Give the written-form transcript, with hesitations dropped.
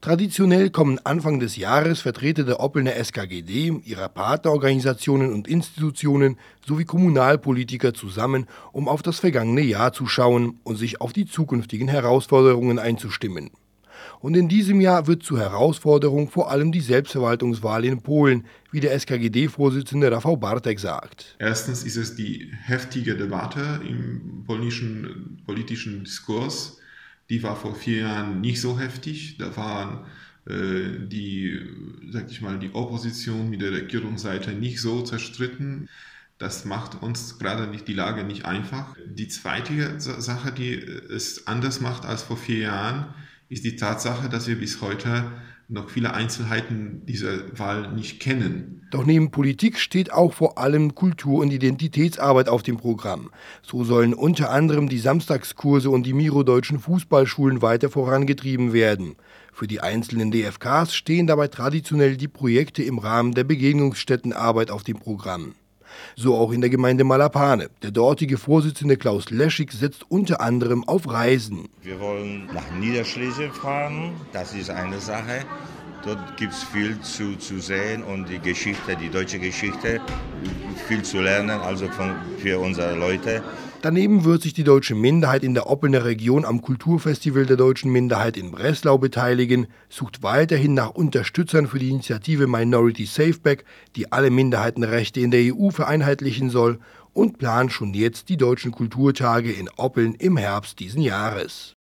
Traditionell kommen Anfang des Jahres Vertreter der Oppelner SKGD, ihrer Partnerorganisationen und Institutionen sowie Kommunalpolitiker zusammen, um auf das vergangene Jahr zu schauen und sich auf die zukünftigen Herausforderungen einzustimmen. Und in diesem Jahr wird zur Herausforderung vor allem die Selbstverwaltungswahl in Polen, wie der SKGD-Vorsitzende Rafał Bartek sagt. Erstens ist es die heftige Debatte im polnischen politischen Diskurs. Die war vor 4 Jahren nicht so heftig. Da waren die Opposition mit der Regierungsseite nicht so zerstritten. Das macht uns gerade nicht die Lage nicht einfach. Die zweite Sache, die es anders macht als vor 4 Jahren, ist die Tatsache, dass wir bis heute noch viele Einzelheiten dieser Wahl nicht kennen. Doch neben Politik steht auch vor allem Kultur- und Identitätsarbeit auf dem Programm. So sollen unter anderem die Samstagskurse und die Miro-deutschen Fußballschulen weiter vorangetrieben werden. Für die einzelnen DFKs stehen dabei traditionell die Projekte im Rahmen der Begegnungsstättenarbeit auf dem Programm. So auch in der Gemeinde Malapane. Der dortige Vorsitzende Klaus Leschig setzt unter anderem auf Reisen. Wir wollen nach Niederschlesien fahren, das ist eine Sache. Dort gibt es viel zu sehen und die Geschichte, die deutsche Geschichte, viel zu lernen, also für unsere Leute. Daneben wird sich die deutsche Minderheit in der Oppelner Region am Kulturfestival der deutschen Minderheit in Breslau beteiligen, sucht weiterhin nach Unterstützern für die Initiative Minority Safeback, die alle Minderheitenrechte in der EU vereinheitlichen soll, und plant schon jetzt die deutschen Kulturtage in Oppeln im Herbst diesen Jahres.